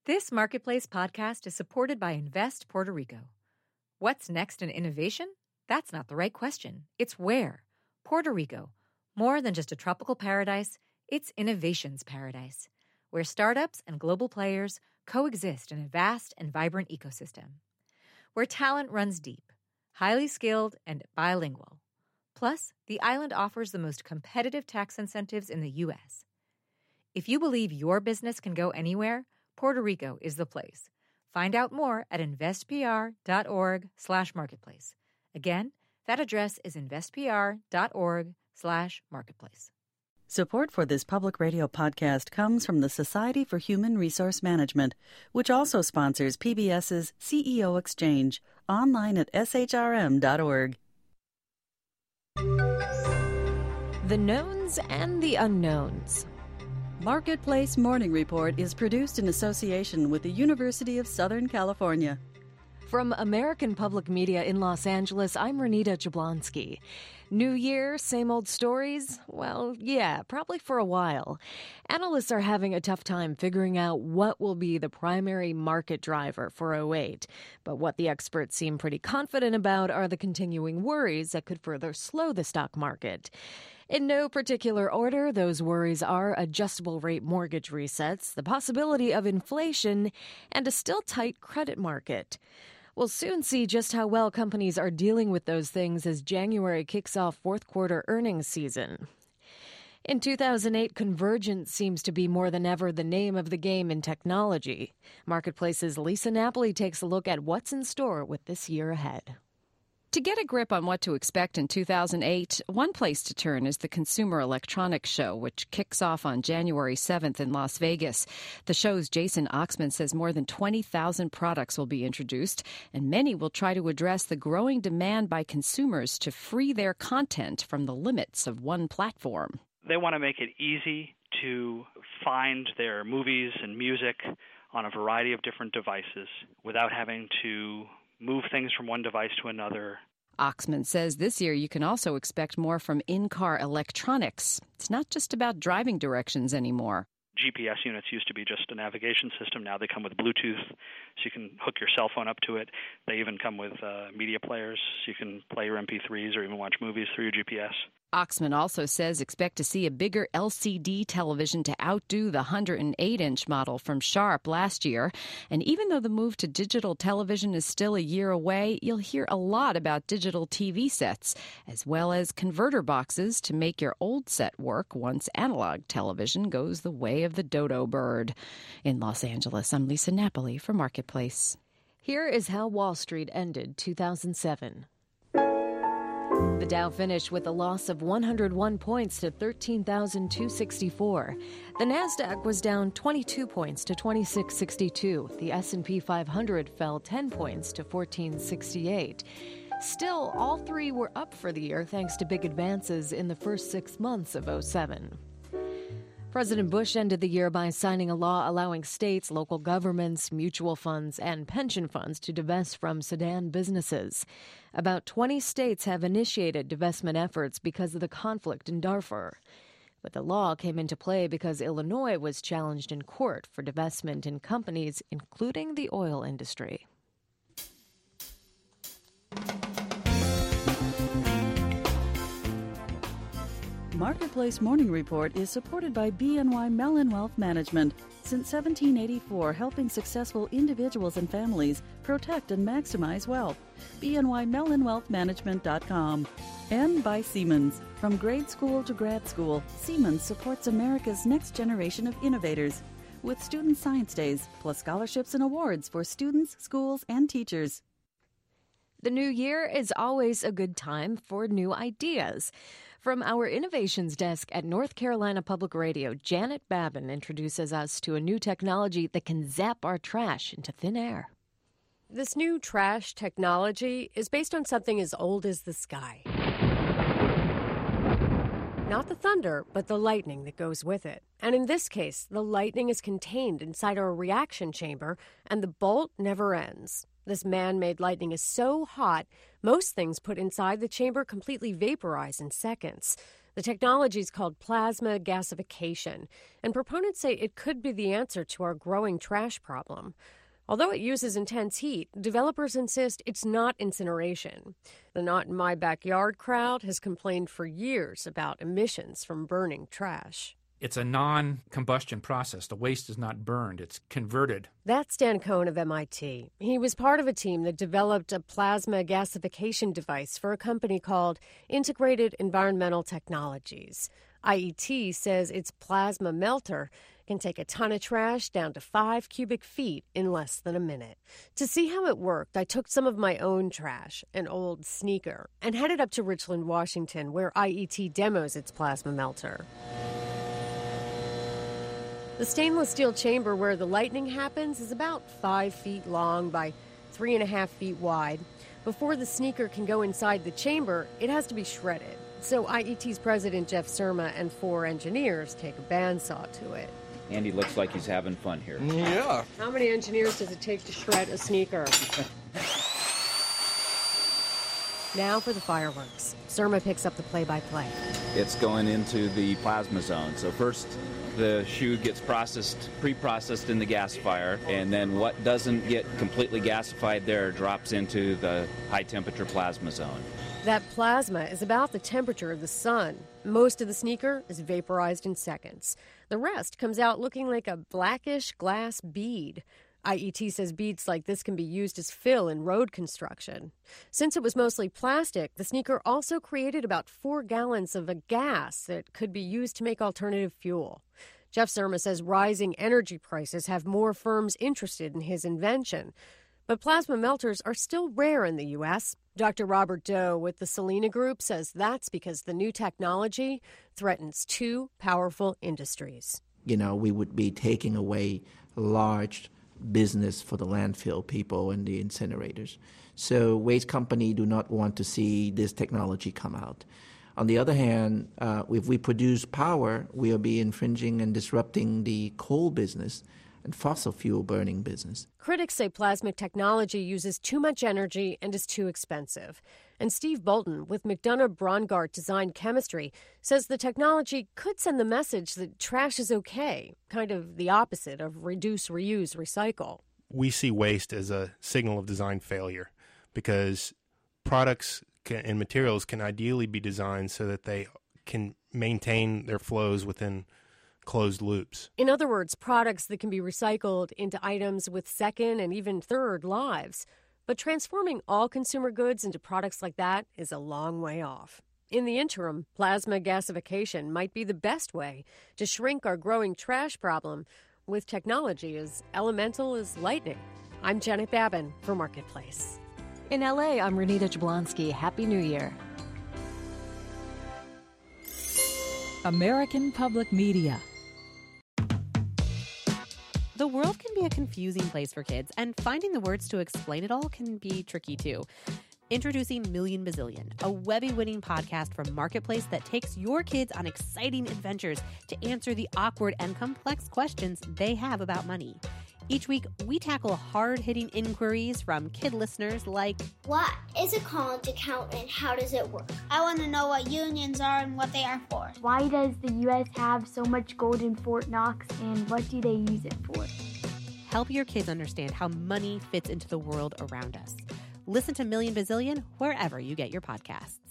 This Marketplace podcast is supported by Invest Puerto Rico. What's next in innovation? That's not the right question. It's where. Puerto Rico. More than just a tropical paradise, it's innovation's paradise, where startups and global players coexist in a vast and vibrant ecosystem. Where talent runs deep, highly skilled, and bilingual. Plus, the island offers the most competitive tax incentives in the U.S. If you believe your business can go anywhere, Puerto Rico is the place. Find out more at investpr.org/marketplace. Again, that address is investpr.org/marketplace. Support for this public radio podcast comes from the Society for Human Resource Management, which also sponsors PBS's CEO Exchange, online at shrm.org. The knowns and the unknowns. Marketplace Morning Report is produced in association with the University of Southern California. From American Public Media in Los Angeles, I'm Renita Jablonski. New year, same old stories? Well, yeah, probably for a while. Analysts are having a tough time figuring out what will be the primary market driver for '08. But what the experts seem pretty confident about are the continuing worries that could further slow the stock market. In no particular order, those worries are adjustable rate mortgage resets, the possibility of inflation, and a still tight credit market. We'll soon see just how well companies are dealing with those things as January kicks off fourth quarter earnings season. In 2008, convergence seems to be more than ever the name of the game in technology. Marketplace's Lisa Napoli takes a look at what's in store with this year ahead. To get a grip on what to expect in 2008, one place to turn is the Consumer Electronics Show, which kicks off on January 7th in Las Vegas. The show's Jason Oxman says more than 20,000 products will be introduced, and many will try to address the growing demand by consumers to free their content from the limits of one platform. They want to make it easy to find their movies and music on a variety of different devices without having to move things from one device to another. Oxman says this year you can also expect more from in-car electronics. It's not just about driving directions anymore. GPS units used to be just a navigation system. Now they come with Bluetooth, so you can hook your cell phone up to it. They even come with media players, so you can play your MP3s or even watch movies through your GPS. Oxman also says expect to see a bigger LCD television to outdo the 108-inch model from Sharp last year. And even though the move to digital television is still a year away, you'll hear a lot about digital TV sets, as well as converter boxes to make your old set work once analog television goes the way of the dodo bird. In Los Angeles, I'm Lisa Napoli for Marketplace. Here is how Wall Street ended 2007. The Dow finished with a loss of 101 points to 13,264. The Nasdaq was down 22 points to 2662. The S&P 500 fell 10 points to 1468. Still, all three were up for the year thanks to big advances in the first 6 months of '07. President Bush ended the year by signing a law allowing states, local governments, mutual funds, and pension funds to divest from Sudan businesses. About 20 states have initiated divestment efforts because of the conflict in Darfur. But the law came into play because Illinois was challenged in court for divestment in companies, including the oil industry. Marketplace Morning Report is supported by BNY Mellon Wealth Management. Since 1784, helping successful individuals and families protect and maximize wealth. BNYMellonWealthManagement.com. And by Siemens. From grade school to grad school, Siemens supports America's next generation of innovators. With Student Science Days, plus scholarships and awards for students, schools, and teachers. The new year is always a good time for new ideas. From our innovations desk at North Carolina Public Radio, Janet Babin introduces us to a new technology that can zap our trash into thin air. This new trash technology is based on something as old as the sky. Not the thunder, but the lightning that goes with it. And in this case, the lightning is contained inside our reaction chamber, and the bolt never ends. This man-made lightning is so hot, most things put inside the chamber completely vaporize in seconds. The technology is called plasma gasification, and proponents say it could be the answer to our growing trash problem. Although it uses intense heat, developers insist it's not incineration. The Not in My Backyard crowd has complained for years about emissions from burning trash. It's a non-combustion process. The waste is not burned. It's converted. That's Dan Cohen of MIT. He was part of a team that developed a plasma gasification device for a company called Integrated Environmental Technologies. IET says its plasma melter can take a ton of trash down to 5 cubic feet in less than a minute. To see how it worked, I took some of my own trash, an old sneaker, and headed up to Richland, Washington, where IET demos its plasma melter. The stainless steel chamber where the lightning happens is about 5 feet long by 3.5 feet wide. Before the sneaker can go inside the chamber, it has to be shredded. So IET's president, Jeff Surma, and 4 engineers take a bandsaw to it. Andy looks like he's having fun here. Yeah. How many engineers does it take to shred a sneaker? Now for the fireworks. Surma picks up the play-by-play. It's going into the plasma zone. So first, the shoe gets pre-processed in the gasifier, and then what doesn't get completely gasified there drops into the high-temperature plasma zone. That plasma is about the temperature of the sun. Most of the sneaker is vaporized in seconds. The rest comes out looking like a blackish glass bead. IET says beads like this can be used as fill in road construction. Since it was mostly plastic, the sneaker also created about 4 gallons of a gas that could be used to make alternative fuel. Jeff Surma says rising energy prices have more firms interested in his invention. But plasma melters are still rare in the U.S. Dr. Robert Doe with the Selena Group says that's because the new technology threatens 2 powerful industries. We would be taking away large business for the landfill people and the incinerators. So waste companies do not want to see this technology come out. On the other hand, if we produce power, we'll be infringing and disrupting the coal business and fossil fuel burning business. Critics say plasma technology uses too much energy and is too expensive. And Steve Bolton with McDonough Brongard Design Chemistry says the technology could send the message that trash is okay, kind of the opposite of reduce, reuse, recycle. We see waste as a signal of design failure because products and materials can ideally be designed so that they can maintain their flows within closed loops. In other words, products that can be recycled into items with second and even third lives. But transforming all consumer goods into products like that is a long way off. In the interim, plasma gasification might be the best way to shrink our growing trash problem with technology as elemental as lightning. I'm Janet Babin for Marketplace. In L.A., I'm Renita Jablonski. Happy New Year. American Public Media. The world can be a confusing place for kids, and finding the words to explain it all can be tricky too. Introducing Million Bazillion, a Webby-winning podcast from Marketplace that takes your kids on exciting adventures to answer the awkward and complex questions they have about money. Each week, we tackle hard-hitting inquiries from kid listeners like, what is a college account and how does it work? I want to know what unions are and what they are for. Why does the U.S. have so much gold in Fort Knox and what do they use it for? Help your kids understand how money fits into the world around us. Listen to Million Bazillion wherever you get your podcasts.